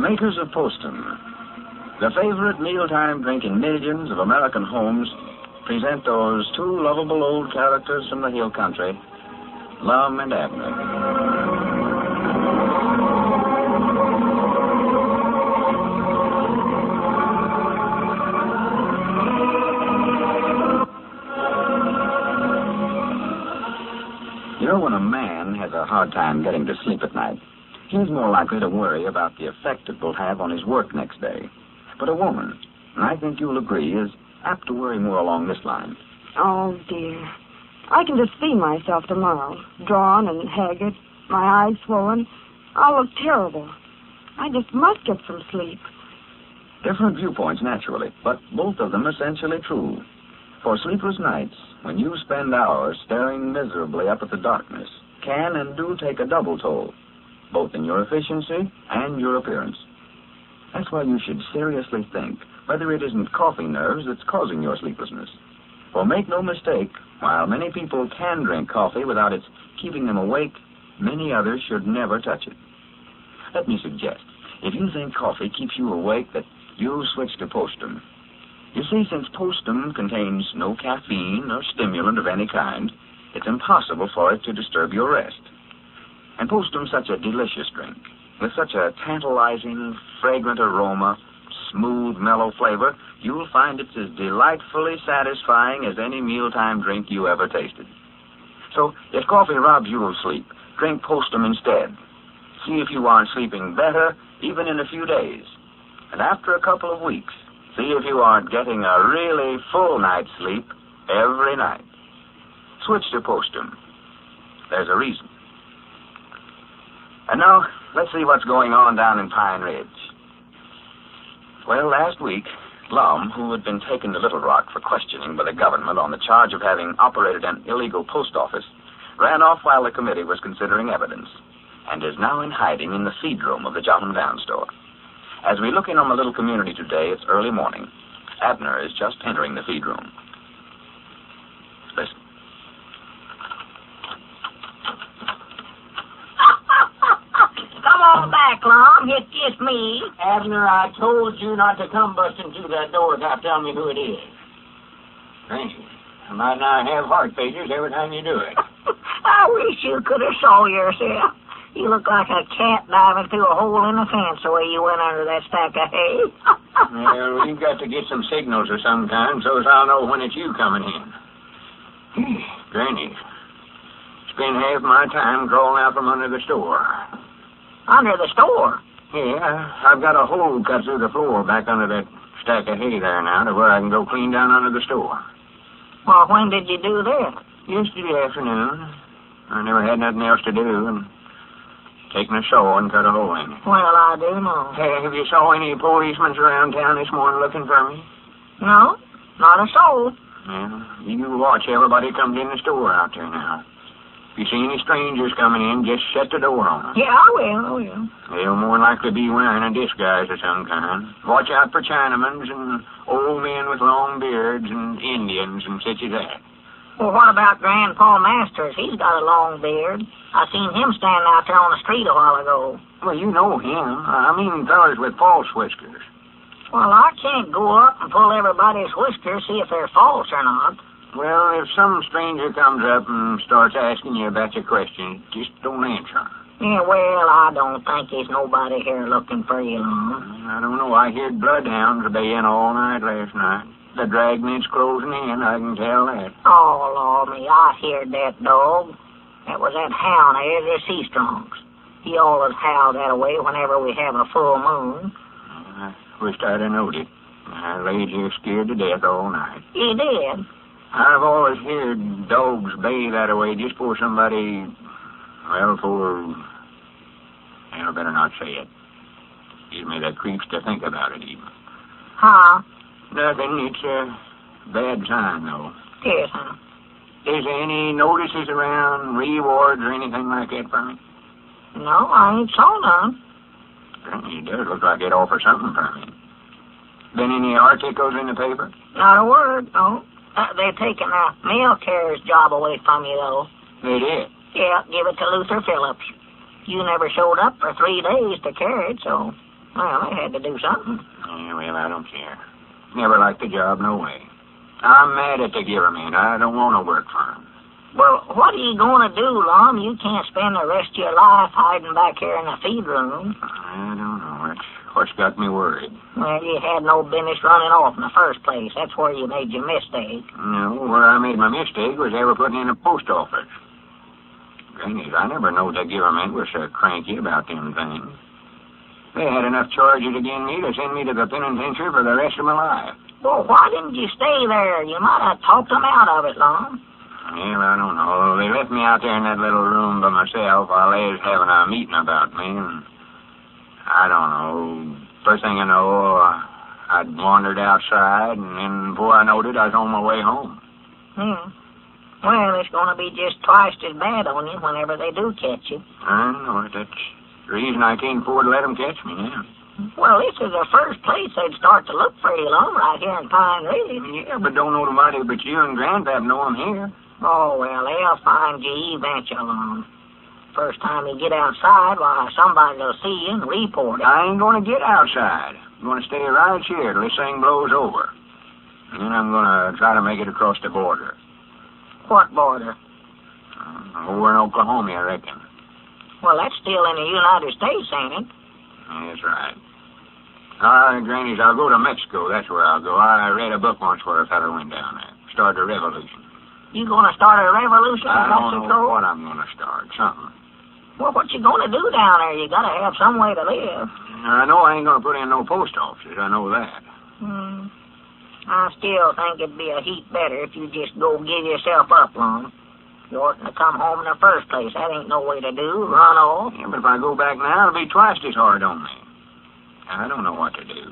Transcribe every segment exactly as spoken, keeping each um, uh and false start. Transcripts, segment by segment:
makers of Postum, the favorite mealtime drink in millions of American homes, present those two lovable old characters from the hill country, Lum and Abner. You know, when a man has a hard time getting to sleep at night, he's more likely to worry about the effect it will have on his work next day. But a woman, and I think you'll agree, is apt to worry more along this line. Oh, dear. I can just see myself tomorrow, drawn and haggard, my eyes swollen. I'll look terrible. I just must get some sleep. Different viewpoints, naturally, but both of them essentially true. For sleepless nights, when you spend hours staring miserably up at the darkness, can and do take a double toll, both in your efficiency and your appearance. That's why you should seriously think whether it isn't coffee nerves that's causing your sleeplessness. For make no mistake, while many people can drink coffee without its keeping them awake, many others should never touch it. Let me suggest, if you think coffee keeps you awake, that you switch to Postum. You see, since Postum contains no caffeine or stimulant of any kind, it's impossible for it to disturb your rest. And Postum's such a delicious drink, with such a tantalizing, fragrant aroma, smooth, mellow flavor, you'll find it's as delightfully satisfying as any mealtime drink you ever tasted. So, if coffee robs you of sleep, drink Postum instead. See if you aren't sleeping better, even in a few days. And after a couple of weeks, see if you aren't getting a really full night's sleep every night. Switch to Postum. There's a reason. And now, let's see what's going on down in Pine Ridge. Well, last week, Lum, who had been taken to Little Rock for questioning by the government on the charge of having operated an illegal post office, ran off while the committee was considering evidence, and is now in hiding in the feed room of the Jotham Down store. As we look in on the little community today, it's early morning. Abner is just entering the feed room. Listen. Come on back, Lum. It's just me. Abner, I told you not to come busting through that door without telling me who it is. Thank you. I might not have heart failures every time you do it. I wish you could have saw yourself. You look like a cat diving through a hole in the fence the way you went under that stack of hay. Well, we've got to get some signals of some kind so as I'll know when it's you coming in. Granny, spend half my time crawling out from under the store. Under the store? Yeah, I've got a hole cut through the floor back under that stack of hay there now to where I can go clean down under the store. Well, when did you do that? Yesterday afternoon. I never had nothing else to do, and taking a saw and cut a hole in it. Well, I do know. Hey, have you saw any policemen around town this morning looking for me? No, not a soul. Well, you watch everybody comes in the store out there now. If you see any strangers coming in, just shut the door on them. Yeah, I will, I will. They'll more likely be wearing a disguise of some kind. Watch out for Chinamans and old men with long beards and Indians and such as that. Well, what about Grandpa Masters? He's got a long beard. I seen him standing out there on the street a while ago. Well, you know him. I mean fellas with false whiskers. Well, I can't go up and pull everybody's whiskers, see if they're false or not. Well, if some stranger comes up and starts asking you about your questions, just don't answer him. Yeah, well, I don't think there's nobody here looking for you, Lum. I don't know. I heard bloodhounds baying all night last night. The dragnet's closing in, I can tell that. Oh, Lord me, I heard that dog. That was that hound there, the Sea-Strongs. He always howled that way whenever we have a full moon. I wished I'd have knowed it. I laid here scared to death all night. You did? I've always heard dogs bay that way just for somebody, well, for... I better not say it. Gives me the creeps to think about it, even. Huh? Nothing. It's a bad sign, though. Yes, huh? Is there any notices around, rewards or anything like that for me? No, I ain't saw none. It does look like it offers something for me. Been any articles in the paper? Not a word, no. Uh, they're taking a mail carrier's job away from you, though. They did? Yeah, give it to Luther Phillips. You never showed up for three days to carry it, so Well, they had to do something. Yeah, well, I don't care. Never liked the job, no way. I'm mad at the government. I don't want to work for them. Well, what are you going to do, Lum? You can't spend the rest of your life hiding back here in the feed room. I don't know. That's what's got me worried. Well, you had no business running off in the first place. That's where you made your mistake. No, where I made my mistake was ever putting in a post office. Grannies, I never knowed the government was so cranky about them things. They had enough charges against me to send me to the penitentiary for the rest of my life. Well, why didn't you stay there? You might have talked them out of it, Lum. Well, I don't know. They left me out there in that little room by myself while they was having a meeting about me, and I don't know. First thing I know, uh, I'd wandered outside, and then before I knowed it, I was on my way home. Hmm. Well, it's going to be just twice as bad on you whenever they do catch you. I know it. That's the reason I can't afford to let them catch me now. Well, this is the first place they'd start to look for you, Lum, right here in Pine Ridge. Yeah, but don't nobody but you and Grandpap know I'm here. Oh, well, they'll find you eventually, Lum. First time you get outside, why, somebody will see you and report it. I ain't going to get outside. I'm going to stay right here till this thing blows over. And then I'm going to try to make it across the border. What border? Uh, over in Oklahoma, I reckon. Well, that's still in the United States, ain't it? That's right. Ah, uh, Grannies, I'll go to Mexico. That's where I'll go. I read a book once where a fella went down there. Started a revolution. You going to start a revolution in I don't Mexico? know what I'm going to start. Something. Well, what you going to do down there? You got to have some way to live. I know I ain't going to put in no post offices. I know that. Hmm. I still think it'd be a heap better if you just go give yourself up, Lum. You oughtn't to come home in the first place. That ain't no way to do. Run off. Yeah, but if I go back now, it'll be twice as hard on me. I don't know what to do.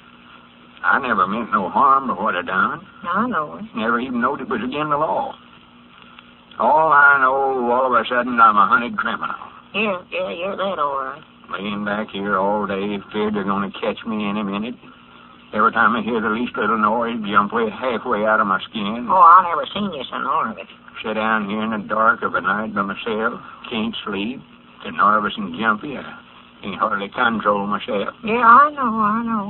I never meant no harm by what I done. I know it. Never even knowed it was against the law. All I know, all of a sudden, I'm a hunted criminal. Yeah, yeah, you're that all right. Laying back here all day, feared they're going to catch me any minute. Every time I hear the least little noise, jump way halfway out of my skin. Oh, I never seen you so nervous. Sit down here in the dark of a night by myself, can't sleep, get nervous and jumpy. I can't hardly control myself. Yeah, I know, I know.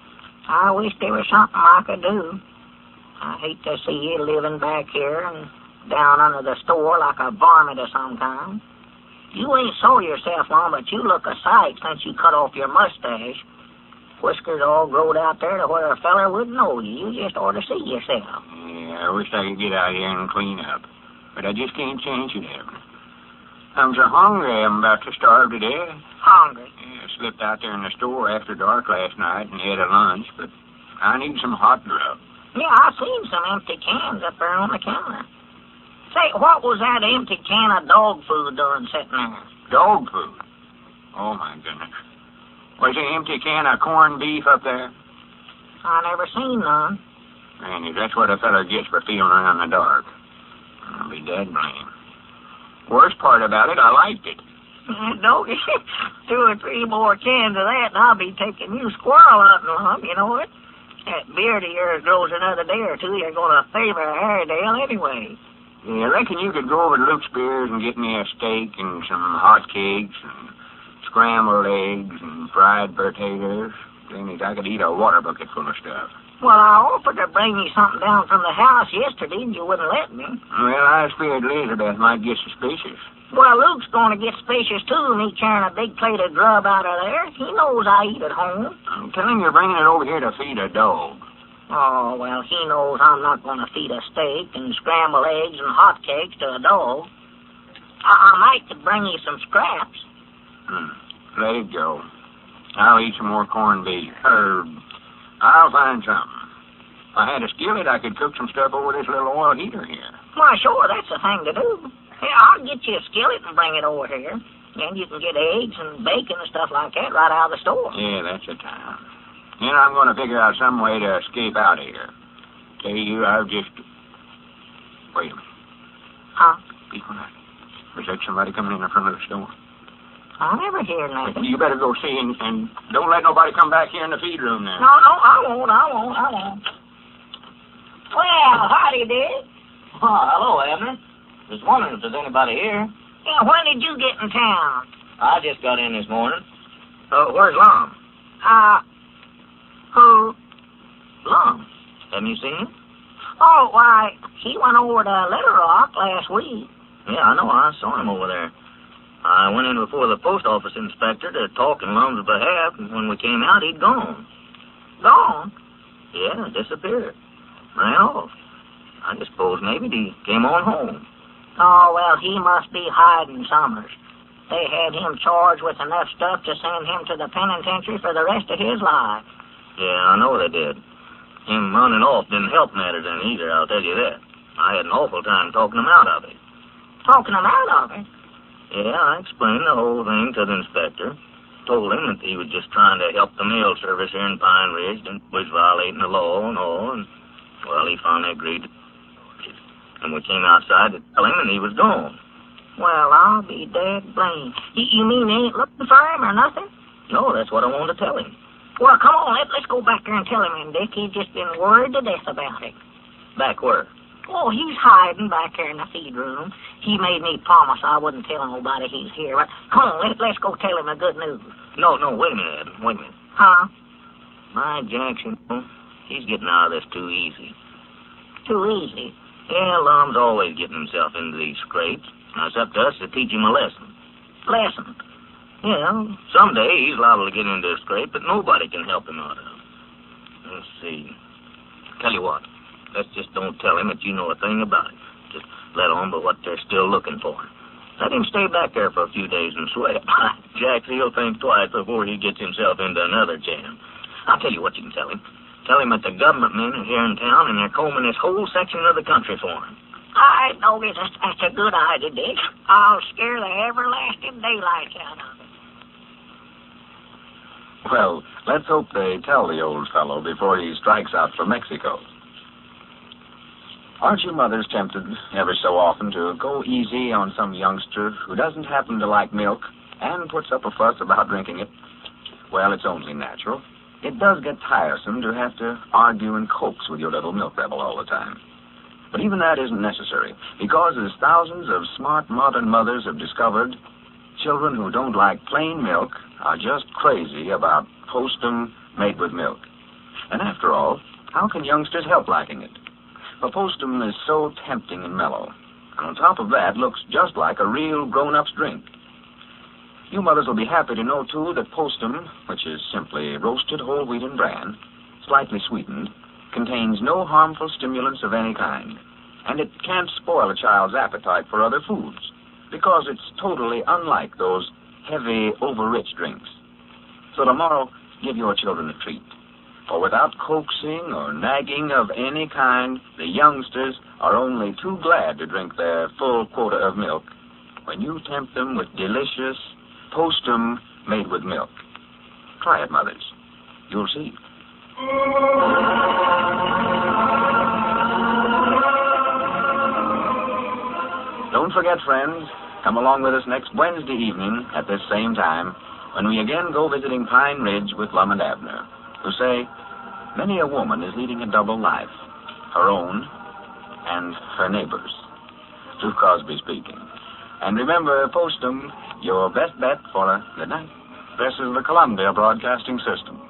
I wish there was something I could do. I hate to see you living back here and down under the store like a varmint of some kind. You ain't sold yourself long, but you look a sight since you cut off your mustache. Whiskers all growed out there to where a feller would know you. You just ought to see yourself. Yeah, I wish I could get out here and clean up. But I just can't change it, Evan. I'm so hungry, I'm about to starve to death. Hungry? Yeah, I slipped out there in the store after dark last night and had a lunch, but I need some hot grub. Yeah, I seen some empty cans up there on the counter. Say, what was that empty can of dog food doing sitting there? Dog food? Oh, my goodness. Was an empty can of corned beef up there? I never seen none. Granny, that's what a fella gets for feeling around in the dark. I'll be dead blame. Worst part about it, I liked it. Don't get two or three more cans of that, and I'll be taking you squirrel hunting, Lum. You know what? That beard of yours grows another day or two. You're going to favor Airedale anyway. Yeah, I reckon you could go over to Luke Spears and get me a steak and some hot cakes and scrambled eggs and fried potatoes. Then I could eat a water bucket full of stuff. Well, I offered to bring you something down from the house yesterday, and you wouldn't let me. Well, I was feared Elizabeth might get suspicious. Well, Luke's going to get suspicious, too, me carrying a big plate of grub out of there. He knows I eat at home. Tell him you're bringing it over here to feed a dog. Oh, well, he knows I'm not going to feed a steak and scrambled eggs and hot cakes to a dog. I, I might could bring you some scraps. Hmm. Let it go. I'll eat some more corned beef. Or I'll find something. If I had a skillet, I could cook some stuff over this little oil heater here. Why, sure, that's the thing to do. Yeah, I'll get you a skillet and bring it over here. Then you can get eggs and bacon and stuff like that right out of the store. Yeah, that's the time. Then I'm going to figure out some way to escape out of here. Tell you, I've just... Wait a minute. Huh? Be quiet. Was that somebody coming in the front of the store? I never hear nothing. You better go see, and, and don't let nobody come back here in the feed room now. No, no, I won't, I won't, I won't. Well, howdy, Dick. Oh, hello, Abner. Just wondering if there's anybody here. Yeah, when did you get in town? I just got in this morning. Uh, where's Lum? Uh, who? Lum. Haven't you seen him? Oh, why, he went over to Little Rock last week. Yeah, I know. I saw him over there. I went in before the post office inspector to talk in Lum's behalf, and when we came out, he'd gone. Gone? Yeah, disappeared. Ran off. I just suppose maybe he came on home. Oh, well, he must be hiding Summers. They had him charged with enough stuff to send him to the penitentiary for the rest of his life. Yeah, I know they did. Him running off didn't help matters any either, I'll tell you that. I had an awful time talking him out of it. Talking him out of it? Yeah, I explained the whole thing to the inspector. Told him that he was just trying to help the mail service here in Pine Ridge and was violating the law and all, and, well, he finally agreed to and we came outside to tell him, and he was gone. Well, I'll be dead blamed. You, you mean they ain't looking for him or nothing? No, that's what I wanted to tell him. Well, come on, let, let's go back there and tell him, and Dick, he's just been worried to death about it. Back where? Oh, he's hiding back there in the feed room. He made me promise I wouldn't tell nobody he's here. But come on, let, let's go tell him the good news. No, no, wait a minute, Adam, wait a minute. Huh? My Jackson, he's getting out of this too easy. Too easy? Yeah, Lum's always getting himself into these scrapes. Now, it's up to us to teach him a lesson. Lesson? Yeah, someday he's liable to get into a scrape that nobody can help him out of. Let's see. Tell you what, let's just don't tell him that you know a thing about it. Just let on but what they're still looking for. Let him stay back there for a few days and sweat. Jack, he'll think twice before he gets himself into another jam. I'll tell you what you can tell him. Tell him that the government men are here in town and they're combing this whole section of the country for him. I know it's a, that's a good idea, Dick. I'll scare the everlasting daylights out of it. Well, let's hope they tell the old fellow before he strikes out for Mexico. Aren't you mothers tempted ever so often to go easy on some youngster who doesn't happen to like milk and puts up a fuss about drinking it? Well, it's only natural. It does get tiresome to have to argue and coax with your little milk rebel all the time. But even that isn't necessary, because as thousands of smart modern mothers have discovered, children who don't like plain milk are just crazy about Postum made with milk. And after all, how can youngsters help liking it? For Postum is so tempting and mellow, and on top of that looks just like a real grown-up's drink. You mothers will be happy to know, too, that Postum, which is simply roasted whole wheat and bran, slightly sweetened, contains no harmful stimulants of any kind, and it can't spoil a child's appetite for other foods, because it's totally unlike those heavy, over-rich drinks. So tomorrow, give your children a treat. For without coaxing or nagging of any kind, the youngsters are only too glad to drink their full quota of milk when you tempt them with delicious Postum made with milk. Try it, mothers. You'll see. Don't forget, friends, come along with us next Wednesday evening at this same time when we again go visiting Pine Ridge with Lum and Abner, who say many a woman is leading a double life, her own and her neighbor's. Lou Crosby speaking. And remember, Postum, your best bet for a good night. This is the Columbia Broadcasting System.